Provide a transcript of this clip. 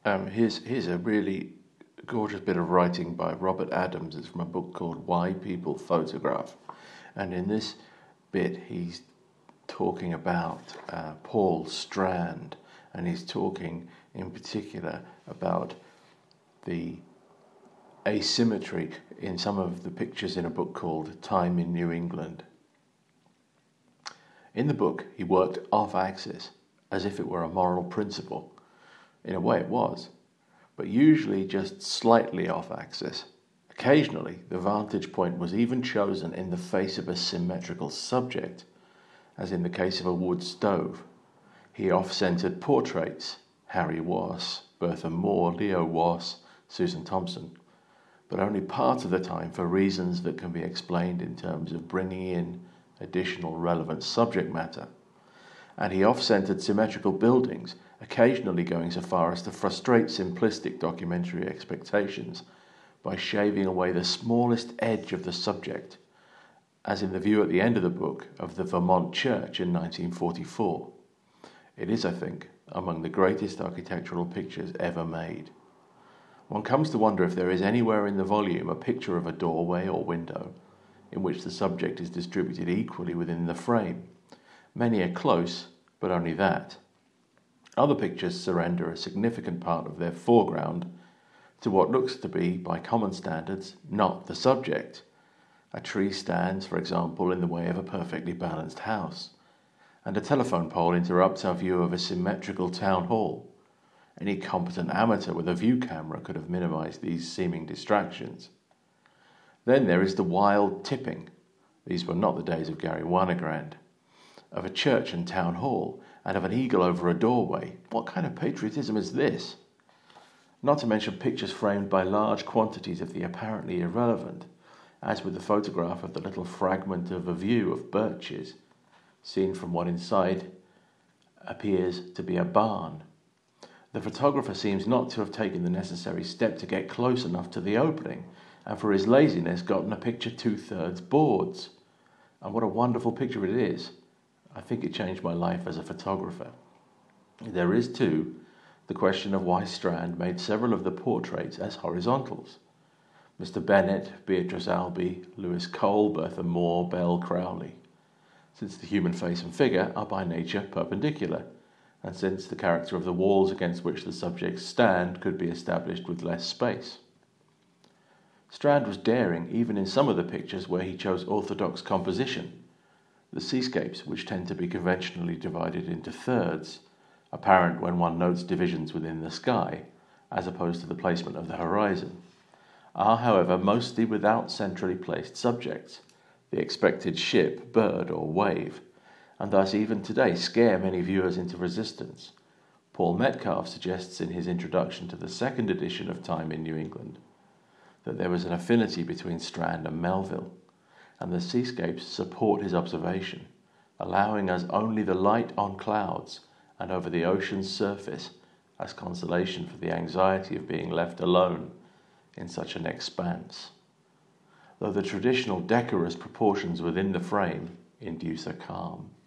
Here's a really gorgeous bit of writing by Robert Adams. It's from a book called Why People Photograph. And in this bit, he's talking about Paul Strand, and he's talking in particular about the asymmetry in some of the pictures in a book called Time in New England. In the book, he worked off-axis, as if it were a moral principle. In a way it was, but usually just slightly off-axis. Occasionally, the vantage point was even chosen in the face of a symmetrical subject, as in the case of a wood stove. He off-centered portraits, Harry Wass, Bertha Moore, Leo Wass, Susan Thompson, but only part of the time for reasons that can be explained in terms of bringing in additional relevant subject matter. And he off-centered symmetrical buildings, occasionally going so far as to frustrate simplistic documentary expectations by shaving away the smallest edge of the subject, as in the view at the end of the book of the Vermont Church in 1944. It is, I think, among the greatest architectural pictures ever made. One comes to wonder if there is anywhere in the volume a picture of a doorway or window in which the subject is distributed equally within the frame. Many are close, but only that. Other pictures surrender a significant part of their foreground to what looks to be, by common standards, not the subject. A tree stands, for example, in the way of a perfectly balanced house, and a telephone pole interrupts our view of a symmetrical town hall. Any competent amateur with a view camera could have minimized these seeming distractions. Then there is the wild tipping, these were not the days of Gary Winogrand, of a church and town hall, and of an eagle over a doorway. What kind of patriotism is this? Not to mention pictures framed by large quantities of the apparently irrelevant, as with the photograph of the little fragment of a view of birches, seen from what inside appears to be a barn. The photographer seems not to have taken the necessary step to get close enough to the opening, and for his laziness gotten a picture 2/3 boards. And what a wonderful picture it is. I think it changed my life as a photographer. There is, too, the question of why Strand made several of the portraits as horizontals. Mr. Bennett, Beatrice Albee, Lewis Cole, Bertha Moore, Belle Crowley, since the human face and figure are by nature perpendicular, and since the character of the walls against which the subjects stand could be established with less space. Strand was daring even in some of the pictures where he chose orthodox composition, the seascapes, which tend to be conventionally divided into thirds, apparent when one notes divisions within the sky, as opposed to the placement of the horizon, are, however, mostly without centrally placed subjects, the expected ship, bird, or wave, and thus even today scare many viewers into resistance. Paul Metcalf suggests in his introduction to the second edition of Time in New England that there was an affinity between Strand and Melville, and the seascapes support his observation, allowing us only the light on clouds and over the ocean's surface as consolation for the anxiety of being left alone in such an expanse, though the traditional decorous proportions within the frame induce a calm.